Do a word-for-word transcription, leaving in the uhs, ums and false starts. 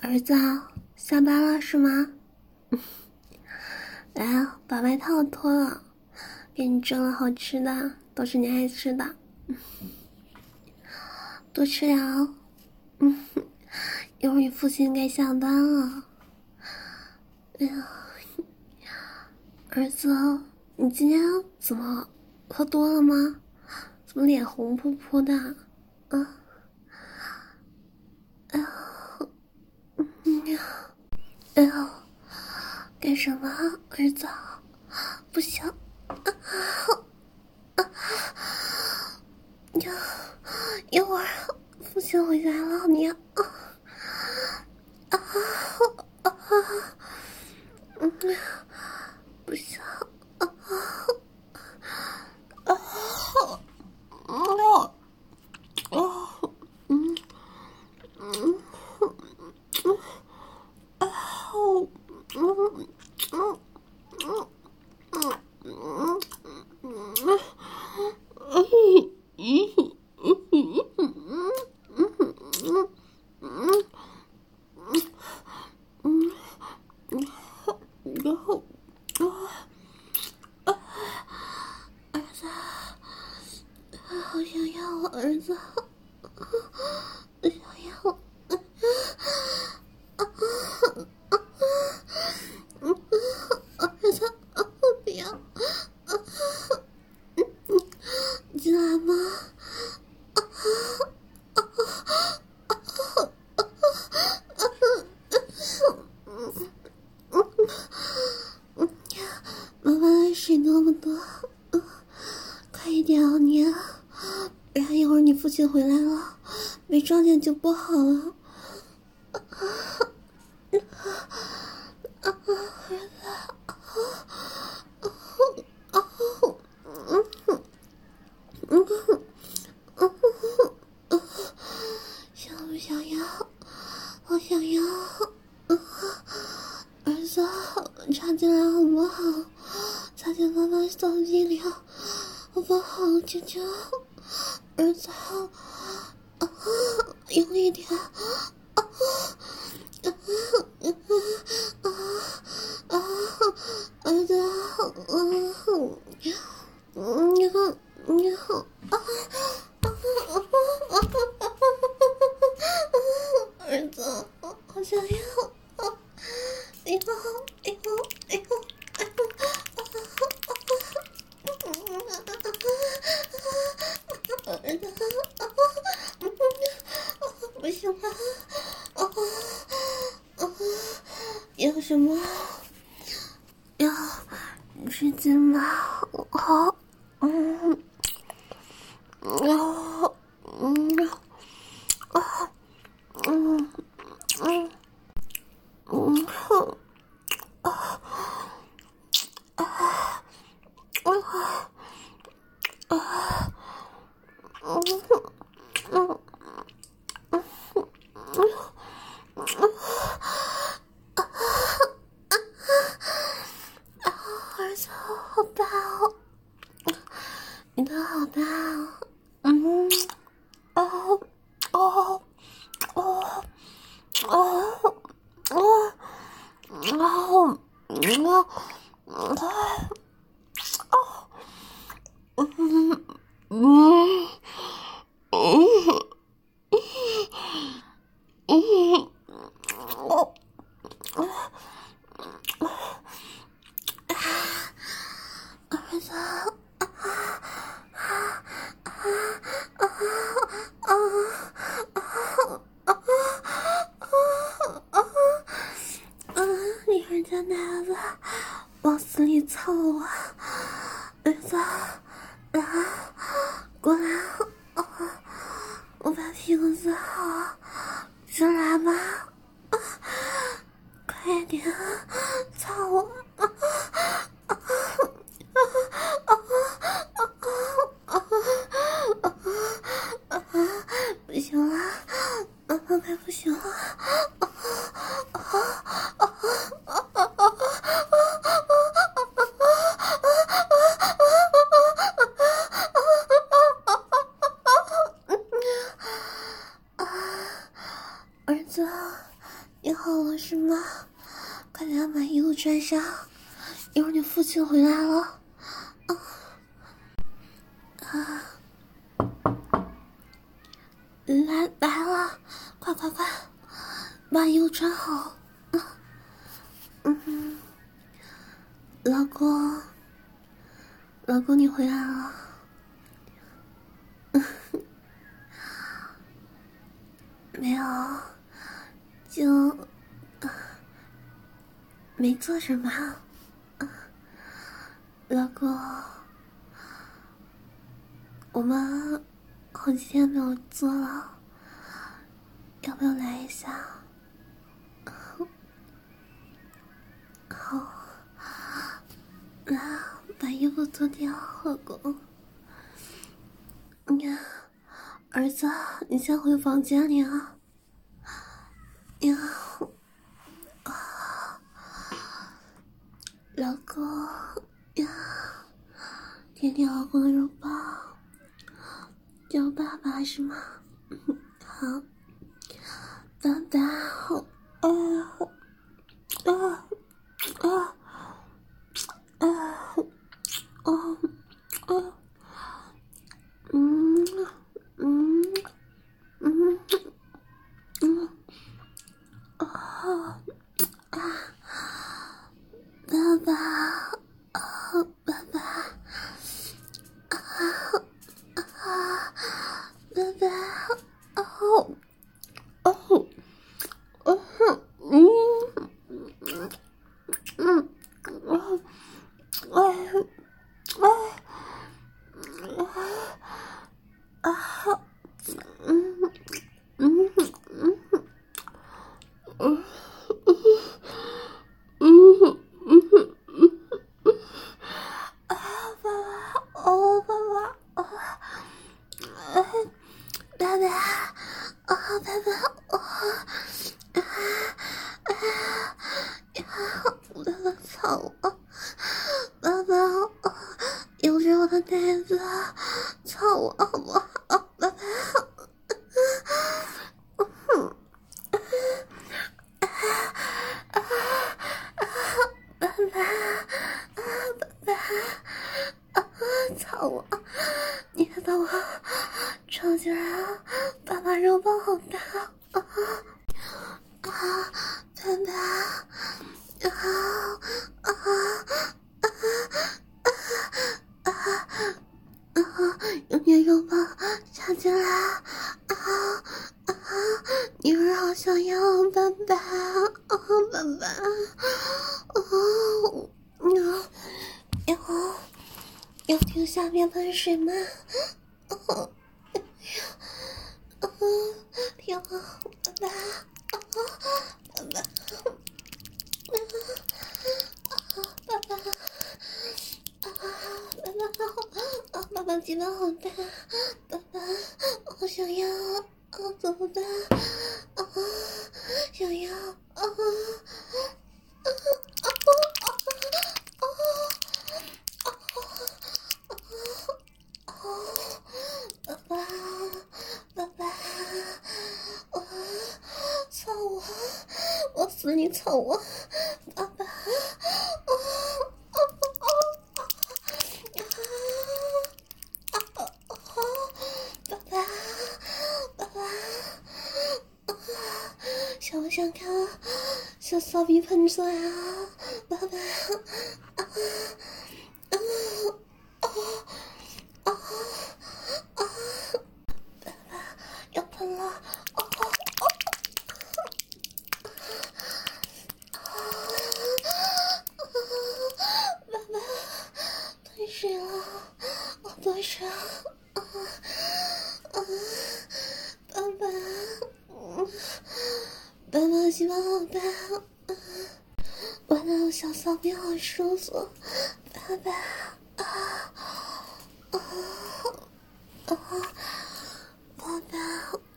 儿子，下班了是吗？来啊，把外套脱了，给你蒸了好吃的，都是你爱吃的，多吃点哦。嗯，一会儿你父亲该下班了。哎呀，儿子，你今天怎么喝多了吗？怎么脸红扑扑的？啊？哎呀，嗯呀，哎呀，干什么，儿子？不行，啊啊！呀，一会儿父亲回来了，你啊啊啊！嗯，不行，啊啊啊！哦哦，嗯嗯嗯啊哦嗯嗯嗯嗯嗯嗯。然后，啊，儿子，好想要我儿子，我想要，儿子，不要，进来吗？妈妈的水那么多，快一点啊你！不然一会儿你父亲回来了，没撞见就不好了。想不想要？好想要！儿子，插进来好不好？插进妈妈手机里好不好？求求儿子，啊，用力点！啊啊啊啊！儿子，嗯嗯，你好，你好，啊啊啊啊！儿子，好想要！哎呦，哎呦，哎呦，哎呦！儿子，不行了，啊啊！有什么要吃惊吗？好，嗯，啊，嗯，啊，嗯，嗯，嗯，啊，啊，啊，啊，嗯，嗯。儿子好大哦，你的好大哦，嗯，哦哦哦哦哦哦，嗯啊，哦，嗯嗯嗯嗯，哦。儿子，啊啊啊啊啊啊啊！你儿家奶子往死里凑啊！儿子，来，过来，啊！我把屁股坐好，出来吧！啊，快点，操我！啊啊啊啊啊啊啊！不行了，妈妈快不行了！啊啊啊啊啊啊！儿子， 你好了是吗？快点把衣服穿上，一会儿你父亲回来了。啊啊！来来了，快快快，把衣服穿好。啊、嗯，老公，老公你回来了。没有，就、啊、没做什么。啊、老公，我们好几天没有做了，要不要来一下？好，来，把衣服脱掉，老公。你看，儿子，你先回房间里啊。呀，啊，老公呀，舔舔老公的肉包，叫爸爸是吗？好，爸爸好，啊啊啊啊啊啊，嗯嗯嗯嗯啊啊，爸爸啊，爸爸啊啊，爸爸哦哦哦嗯嗯嗯哦哦哦啊啊嗯嗯嗯嗯嗯嗯啊，爸爸，哦，爸爸，啊，爸爸，啊，爸爸，啊，啊，啊，爸爸操我，爸爸，啊，有着我的袋子，操我好不好？爸爸，嗯，啊啊啊，爸爸，啊，爸爸。啊！操我！你看到我超级啊！爸爸肉包好大啊！啊！爸爸啊啊啊啊啊！有点肉包插进来啊啊！女儿好想要爸爸啊！爸爸哦哦哦！要听下面喷水吗？哦，哦，听啊，爸爸，啊，爸爸，爸爸，啊，爸爸，啊，爸爸鸡巴好大，爸爸，我想要，啊，怎么办？啊，想要，啊，啊，啊，啊，啊，啊，啊，爸爸，爸爸，我操我，我死你操我，爸爸，啊啊啊啊啊啊！爸爸，爸爸，啊，想不想看小骚逼喷出来啊？爸爸，啊啊啊啊啊！爸爸要喷了！哦哦哦！爸爸喷水了，我多少？啊啊！爸爸，嗯，爸爸鸡巴好大，啊，玩的我小骚逼好舒服，爸爸啊啊啊！爸爸。